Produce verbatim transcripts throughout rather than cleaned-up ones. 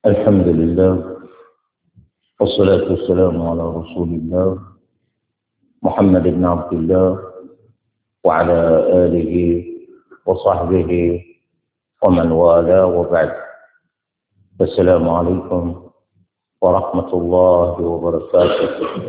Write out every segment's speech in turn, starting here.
الحمد لله والصلاة والسلام على رسول الله محمد بن عبد الله وعلى آله وصحبه ومن والاه وبعد. السلام عليكم ورحمة الله وبركاته.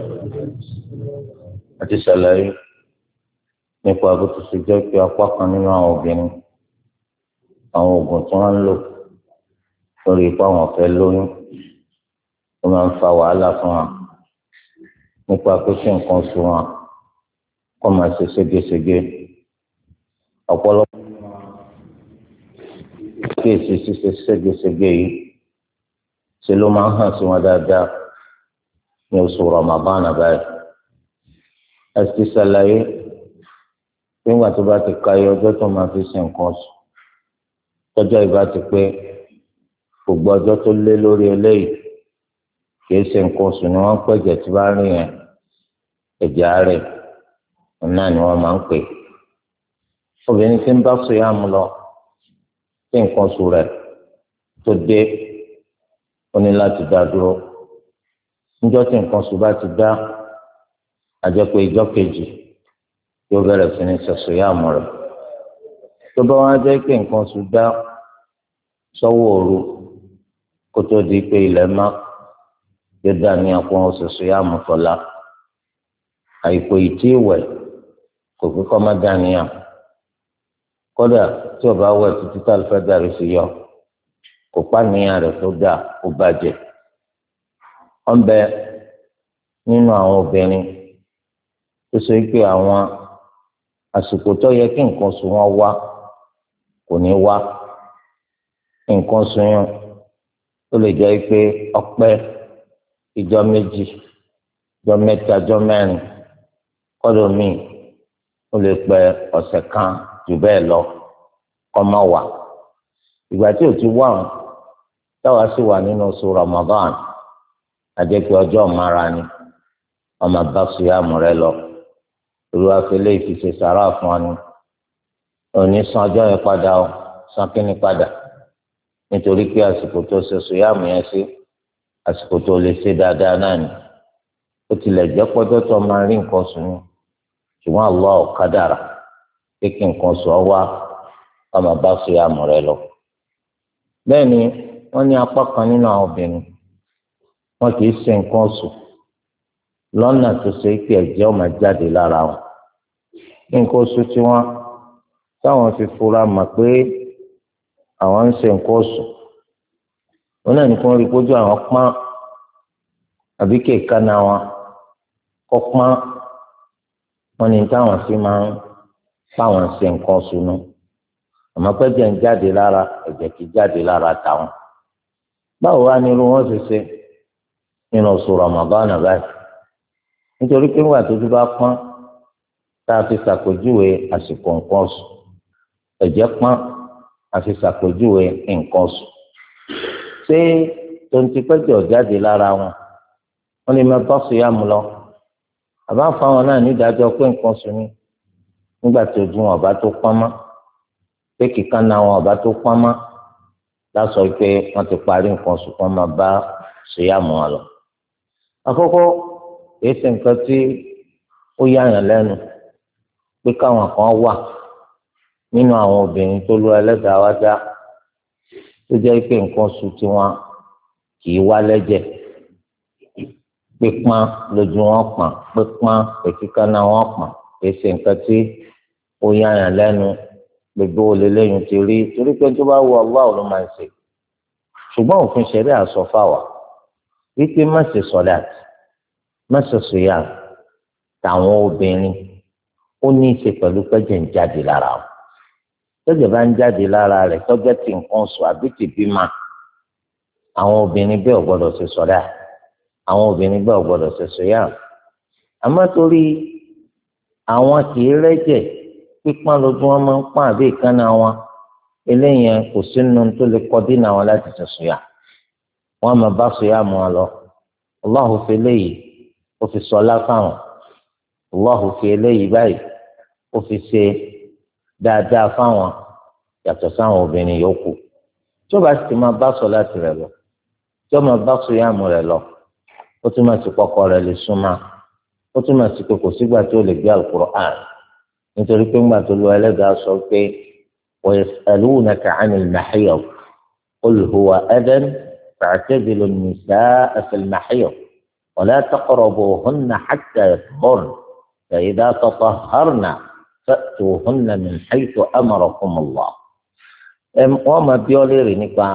أتسألي nípa bó ti ṣe jẹ́ pé apá kan nínú àwọn obìnrin àwọn oògùn tí wọ́n ń lò lórí ipá wọn fẹ́ lóyún ó máa ń fa wàhálà fún wa nípa pé kí nǹkan oṣù wọn kó máa ṣe ségesège ọ̀pọ̀lọpọ̀ kí èsì ṣíṣe ségesège yìí ṣe ló máa ń hàn sí wọn dáadáa ní oṣù Ramadan báyìí. ẹ ti ṣàlàyé nígbà tó bá ti ka iye ọjọ́ tó máa fi ṣe nǹkan oṣù tọ́jọ́ ìbá ti pé gbogbo ọjọ́ tó lé lórí eléyìí kìí ṣe nǹkan oṣù ni wọ́n ń pẹ̀jẹ̀ tí bá rìn yẹn ẹ̀jẹ̀ àárẹ̀ náà ni wọ́n máa ń pè. obìnrin tí ń bá sùyàmù lọ tí nǹkan oṣù rẹ̀ tó dé ó ní láti dá dúró níjọ́ tí nǹkan oṣù bá ti dá àjẹpọ̀ ìjọ́ kejì yóò bẹ̀rẹ̀ sí ní ṣe sùyàmù rẹ̀. tó bá wá jẹ́ pé nǹkan oṣù dá sọ́wọ́ òru kó tó di pé ilẹ̀ má yóò dá ní àpò oṣù sùyàmù tọ́lá àìpò ìtí ìwẹ̀ kò pé kọ́ má dàníyàn kódà tí o bá wẹ̀ títí tá a fẹ́ dàrí sí yọ kò pa níyàn rẹ̀ tó dà ó bàjẹ́. wọ́n bẹ nínú àwọn obìnrin tó ṣe pé àwọn àsìkò tó yẹ kí nǹkan oṣù wọn wá kò ní wá nǹkan oṣù yẹn ó lè jẹ́ pé ọpẹ́ ìjọ méjì ìjọ mẹ́ta ìjọ mẹ́rin kọ́dọ̀ míì ó lè pẹ́ ọ̀sẹ̀ kan jù bẹ́ẹ̀ lọ kọ́ má wà. ìgbà tí ò ti wá wọn táwa sì wà nínú oṣù Ramadan àjẹpẹ́ ọjọ́ ìmára ni ọmọ bá sùyàmù rẹ lọ olúwa fẹlẹ́ ìfìṣe sàrà fún ọ ni òní san ọjọ́ yẹn padà ọ san kínní padà nítorí pé àsìkò tó ṣe sùyàmù yẹn sí àsìkò tó lè ṣe dáadáa náà ni ó tilẹ̀ jẹ́ pọ́jọ́ tó máa rí nǹkan sùn ní ṣùgbọ́n Allah kádàrá pé kí nǹkan sùn ọ wá ọmọ bá sùyàmù rẹ lọ. bẹ́ẹ̀ ni wọ́n ní apá kan nínú àwọn obìnrin wọn kì í ṣe nǹkan sùn lọ́nà tó ṣe pé ẹ̀jẹ̀ ó máa jáde lára wọn. nǹkan oṣù tí wọ́n táwọn fi fura mọ̀ pé àwọn ń ṣe nǹkan oṣù wọn náà ní kí wọ́n rí pójú àwọn pọ́n àbí kéèkánná wọn kọ́ pọ́n wọn ní táwọn sì máa ń fáwọn ṣe nǹkan oṣù nù àmọ́ pẹ́jẹ́ ń jáde lára ẹ̀jẹ̀ kì í jáde lára táwọn. báwo wá ní irú wọn ṣe ṣe nínú oṣù Ramadan báyìí nítorí pé ńgbà tó bá pọ́n tá a fi ṣàpèjúwe àsìkò nǹkan oṣù ẹ̀jẹ̀ pọ́n a fi ṣàpèjúwe nǹkan oṣù ṣé tonti pẹ́jọ́ jáde lára wọn wọ́n lè máa bá sùyàmù lọ àbá fáwọn náà nídàájọ́ pé nǹkan oṣù ni nígbà tó ojú wọn ọba tó pọ́n mọ́ pé kíkan náà wọn ọba tó pọ́n mọ́ lásọ pé wọ́n ti parí nǹkan oṣù kan máa bá sùyàmù wọn lọ. àkọ́kọ́ èyí ṣe nǹkan tí ó yáyàn lẹ́nu pé káwọn kan wà nínú àwọn obìnrin tó lọ ẹlẹ́dàá wá dá tó jẹ́ pé nǹkan oṣù tiwọn kì í wá lẹ́jẹ̀ pípọ́n lójú wọn pọ́n pípọ́n èkíkánná wọn pọ́n èyí ṣe nǹkan tí ó yáyàn lẹ́nu gbogbo olélẹ́yìn ti rí torí pé tó bá wọ ọlọ́wà ló máa ń ṣe ṣùgbọ́n òfin ṣẹ̀rí àsọfà wà wípé má ṣe sọ̀láàtì mẹsàsù yá táwọn obìnrin ó ní í ṣe pẹ̀lú pẹ́jẹ̀ ń jáde lára o pẹ́jẹ̀ bá ń jáde lára rẹ̀ tọ́jọ́ tí nǹkan sùn àbí ti bímọ àwọn obìnrin bẹ́ẹ̀ ò gbọ́dọ̀ ṣe sọ̀dá àwọn obìnrin bẹ́ẹ̀ ò gbọ́dọ̀ ṣe sọ̀yà àmọ́ torí àwọn kì í rẹ́jẹ̀ pípọ́n lójú wọn máa ń pọ́n àbí ìkànnà wọn eléyẹn kò sínú tó lè kọ́ dínà wọn láti ṣe sọ̀yà wọn máa bá sọ̀yà mọ́ ọ lọ Allahu fi léyìí ó fi sọlá fáwọn Allahu fi eléyìí báyìí ó fi ṣe dáadáa fáwọn yàtọ̀ sáwọn obìnrin yòókù tí ó bá sì máa bá sọ láti rẹ̀ lọ tí ọmọ bá sùyàmù rẹ̀ lọ ó túmọ̀ sí kọ́kọ rẹ̀ lè súnmọ́ ó túmọ̀ sí pé kò sígbà tí ó lè gbé Al-Qur'an nítorí pé ńgbà tó lu ẹlẹ́dàá sọ pé wa yas'alunaka 'anil mahiyid qul huwa adhan fa'tazilu an-nisaa fil mahiyid wa la taqrabuhunna hatta yatahharna fa idha tatahharna fa'tuhunna min haythu amarakum Allah. wọ́n máa bí ọ léèrè nípa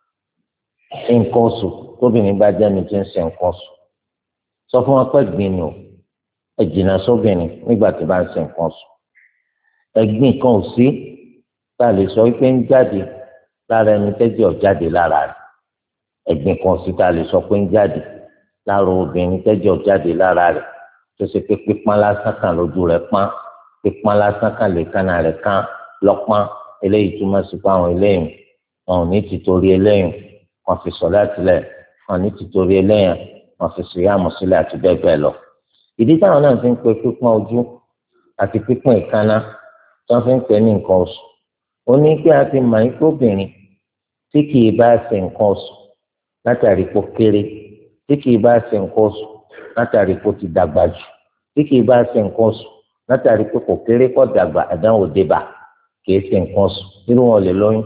nǹkan oṣù tóbìnrin bá jẹ́ ní tí ń ṣe nǹkan oṣù sọ fún wọn pé gbìn ní o ẹ jìnnà sóbìnrin nígbà tí bá ń ṣe nǹkan oṣù ẹ̀gbin kan ò sí tá a lè sọ pé ń jáde lára ẹni tẹ́jọ́ ọ̀ jáde lára rẹ̀ ẹ̀gbin kan ò sí tá a lè sọ pé ń jáde lára obìnrin tẹ́jọ́ ọ̀ jáde lára rẹ̀ tó ṣe pé pípọ́n lásán kan lójú rẹ̀ pọ́n pípọ́n lásán kan lè kánà rẹ̀ kán lọ́pọ́n eléyìí túmọ̀ sí pé àwọn eléyìí wọn ò ní ti torí eléyìí wọn fi sọ̀láàtì lẹ̀ wọn ò ní ti torí eléyìí wọn fi síyàmù sílẹ̀ àti bẹ́ẹ̀ bẹ́ẹ̀ lọ. ìdí táwọn náà fi ń pe pípọ́n ojú àti pípọ́n ìkánná tí wọ́n fi ń pè ní nǹkan oṣù ó ní pé a ti mọ̀ ní kóbìnrin tí kì í bá ṣe nǹkan oṣù látàrí kó kéré tí kì í bá ṣe nǹkan oṣù látàrí kó ti dàgbà jù tí kì í bá ṣe nǹkan oṣù látàrí pé kò kéré kó dàgbà àdánwò débà kì í ṣe nǹkan oṣù irú wọn ò lè lóyún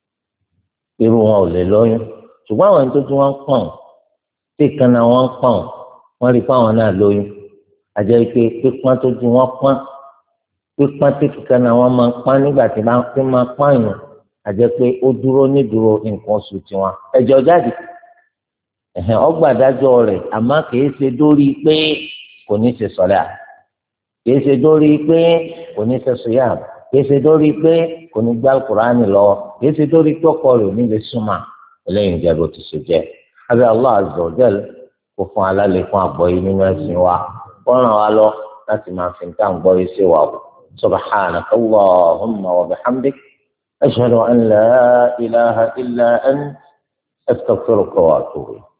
irú wọn ò lè lóyún ṣùgbọ́n àwọn tó tún wọn ń pọ̀n tí ìkànnà wọn ń pọ̀n wọ́n rí i pé àwọn náà lóyún àjẹ́ pé pípọ́n tó ju wọn pọ́n pípọ́n tí ìkànnà wọn máa ń pọ́n nígbà tí wọ́n máa pọ́n yàn àjẹ́ pé ó dúró nídúró nǹkan oṣù tiwọn ẹ̀jọ̀ jáde ẹ̀hẹ̀n ọgbàdájọ́ rẹ̀ àmọ́ kìí ṣe dórí pé kò ní ṣe sọ̀lá kìí ṣe dórí pé kò ní ṣe sùyàm kìí ṣe dórí pé kò ní gbá Kùránì lọ kìí ṣe dórí pé ọkọ rẹ̀ ò ní lè súnmọ́ eléyìí jẹ́ bó ti ṣe jẹ́ abẹ́ Allah azza wa jal kó fún alálẹ̀ fún àgbọ̀yé nínú ẹ̀sìn wa kó ràn wá lọ láti máa fi nǹkan àgbọ̀yé sí wa o subhanaka Allahumma wa bihamdik ashhadu an la ilaha illa anta astaghfiruka wa atubu ilayk.